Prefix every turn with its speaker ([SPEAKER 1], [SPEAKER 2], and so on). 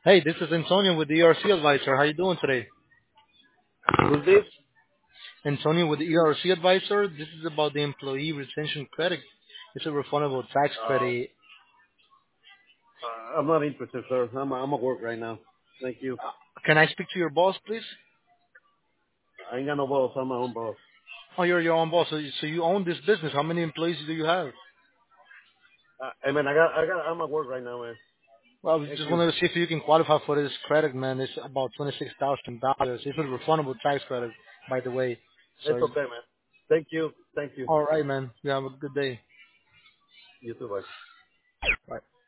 [SPEAKER 1] Hey, this is Antonio with the ERC Advisor. How you doing today?
[SPEAKER 2] Who's this?
[SPEAKER 1] Antonio with the ERC Advisor. This is about the employee retention credit. It's a refundable tax
[SPEAKER 2] Uh,
[SPEAKER 1] credit.
[SPEAKER 2] I'm not interested, sir. I'm at work right now. Thank you.
[SPEAKER 1] Can I speak to your boss, please?
[SPEAKER 2] I ain't got no boss. I'm my own boss.
[SPEAKER 1] Oh, you're your own boss. So you own this business. How many employees do you have?
[SPEAKER 2] Hey man, I'm at work right now, man.
[SPEAKER 1] Well, we
[SPEAKER 2] Thank
[SPEAKER 1] just
[SPEAKER 2] you.
[SPEAKER 1] wanted to see if you can qualify for this credit, man. It's about $26,000. It's a refundable tax credit, by the way. So,
[SPEAKER 2] It's okay, man. Thank you. Thank you.
[SPEAKER 1] all right, man. You have a good day.
[SPEAKER 2] You too, bye.
[SPEAKER 1] Bye.